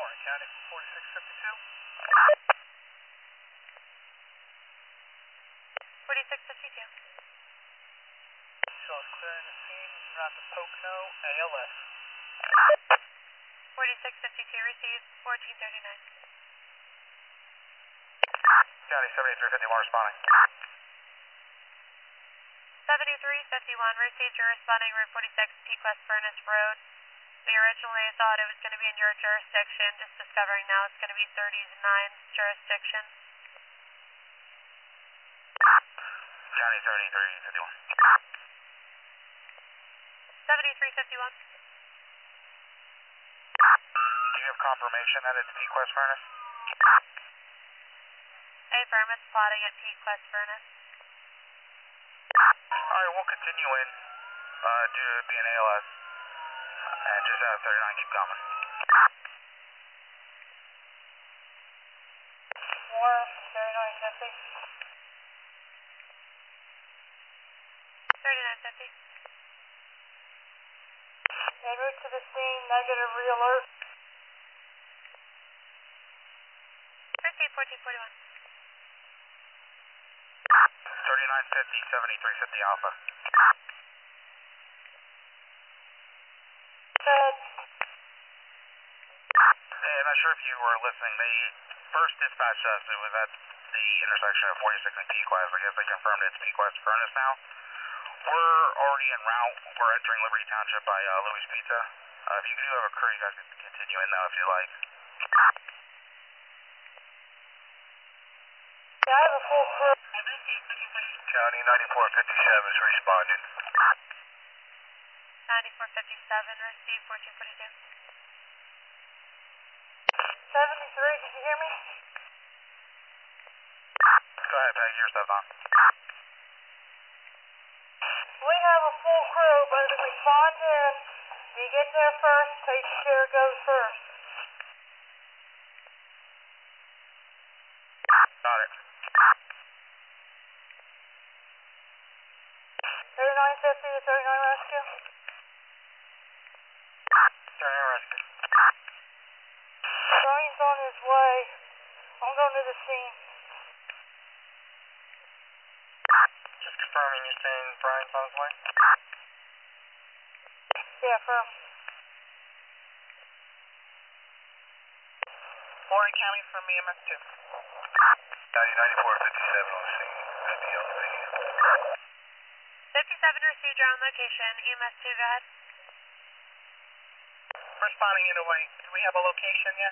Warren County 4652. 4652. So it's clearing the scene, route to Pocono, ALS. 4652 received, 1439. County 7351 responding. 7351 received, you're responding Route 46, Peak West Furnace Road. We originally thought it was going to be in your jurisdiction, just discovering now it's going to be 39's jurisdiction. County 7351. 7351. Do you have confirmation that it's Peak West Furnace? Affirmative, plotting at Peak West Furnace. Alright, we'll continue in due to it being ALS. And just out of 39, keep coming. Warren, 3950. 3950. En route to the scene, negative re-alert. Proceed 1441. 3950, 7350 Alpha. Good. Hey, I'm not sure if you were listening. They first dispatched us. It was at the intersection of 46 and Peak West. I guess they confirmed it's Peak West Furnace now. We're already en route. We're entering Liberty Township by Louis Pizza. If you do have a crew, you guys can continue in now if you like. Yeah, I have a full crew. County 9457 is responding. 9457, receive 1442. 73, did you hear me? Go ahead, Peg, your stuff's on. We have a full crew, but if we spawn in, you get there first, take care goes first. Got it. 3950 to 39 rescue. 39 rescue. Brian's on his way. I'm going to the scene. Just confirming you're saying Brian's on his way? Yeah, firm. Warren County from EMS 2. County 9457 on the scene. 50 on the scene. 57 received, you're on location. EMS 2, go ahead. Responding in a way. Do we have a location yet?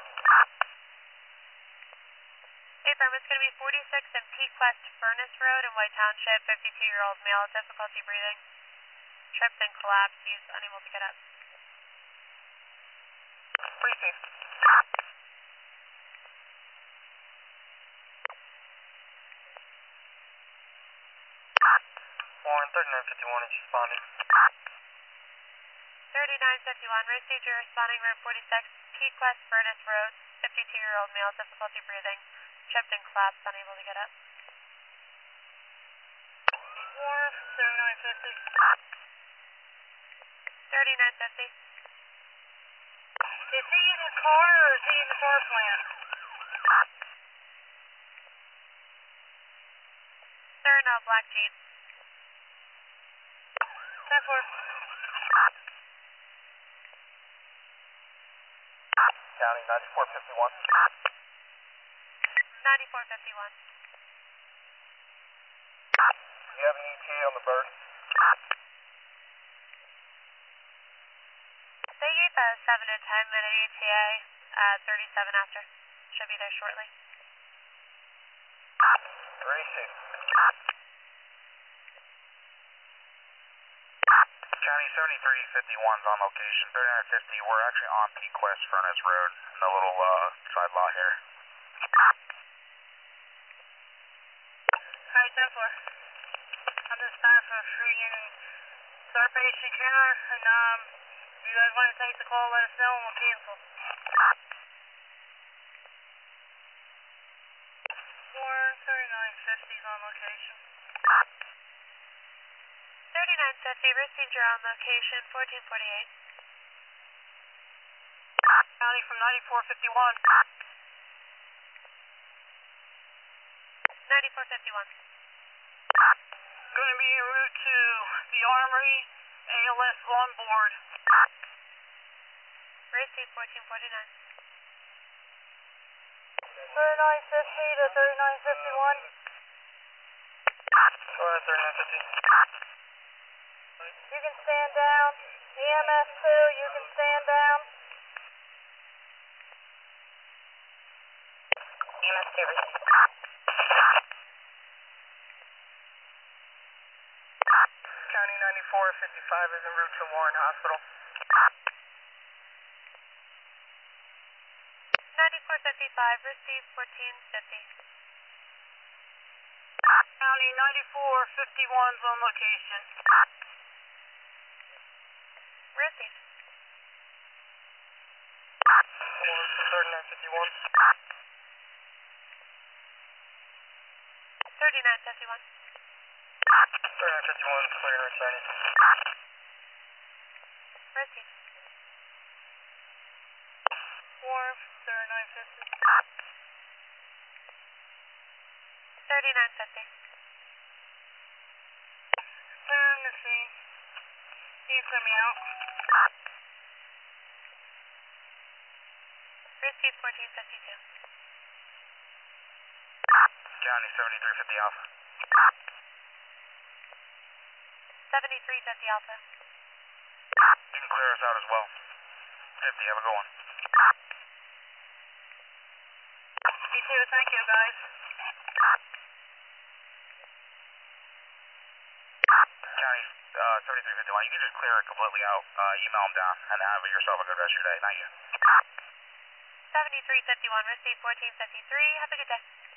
Hey, firm, it's going to be 46 and Peak West Furnace Road in White Township. 52-year-old male, difficulty breathing. Tripped and collapsed. He's unable to get up. Briefing. Warren 3951 is responding. 3951 received, you're responding Route 46, Peak West Furnace Road. 52-year-old male, difficulty breathing. Tripped and collapsed, unable to get up. Warren, 3950. 3950. Is he in the car or is he in the power plant? Sir, no, black Jeep. 10-4. County 9451. 9451. Do you have an ETA on the bird? They gave a 7 to 10 minute ETA at 37 after. Should be there shortly. Racing. County 7351's on location. 3950. We're actually on Peak West Furnace Road in the little side lot here. Alright, 10-4. I'm just starting for a free unit. Start patient care, and if you guys want to take the call, let us know and we'll cancel. Warren 3950's on location. 3950 received your on location, 1448. County from 9451. 9451. Going to be en route to the Armory, ALS on board. Receive 1449. 3950 to 3951. Go ahead, 3950. You can stand down. EMS 2, you can stand down. EMS 2, receive. County 9455 is en route to Warren Hospital. 9455, receive 1450. County 9451's on location. Receive. 3951. 3951. 3951, clear and returning. Receive. Warren, 3950. 3950. Clearing the scene. Team coming out. Receive 1452. County 7350 Alpha. 7350 Alpha. You can clear us out as well. 50, have a good one. You too, thank you guys. County 7351, you can just clear it completely out, email them down, and have yourself a good rest of your day. Thank you. 7351, receive 1453. Have a good day.